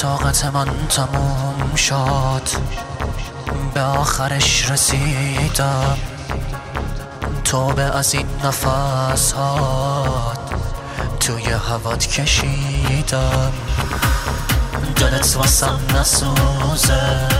طاقت من تموم شد، به آخرش رسیدم. توبه از این نفس هات توی هوات کشیدم. دلت واسم نسوزه،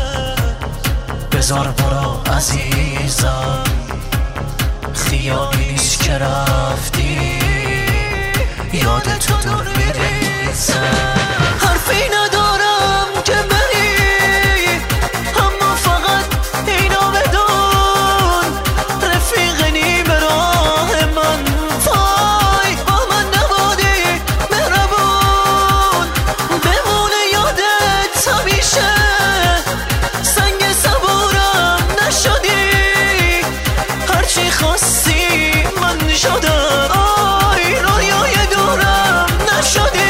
بذار برو عزیزم. خیالی نیست که رفتی، یاد تو دور میریزه. حرفی ندارم که بری، اما فقط اینو بدون. رفیق نیم راه من، وای با من نبودی مهربون. بمونه یادت همیشه، سنگ صبورم نشدی. هرچی خواستی من شدم، آی رویای دورم نشدی.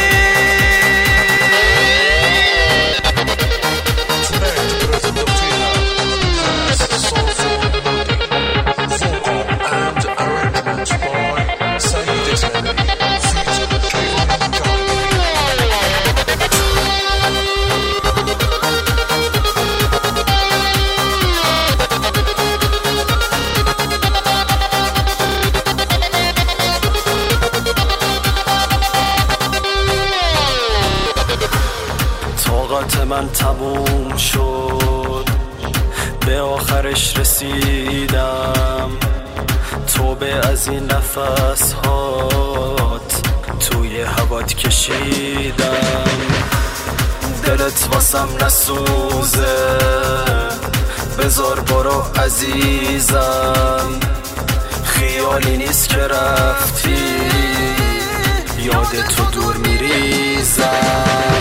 طاقت من تموم شد، به آخرش رسیدم. توبه از این نفس هات توی هوات کشیدم. دلت واسم نسوزه، بذار برو عزیزم. خیالی نیست که رفتی، یاد تو دور میریزم.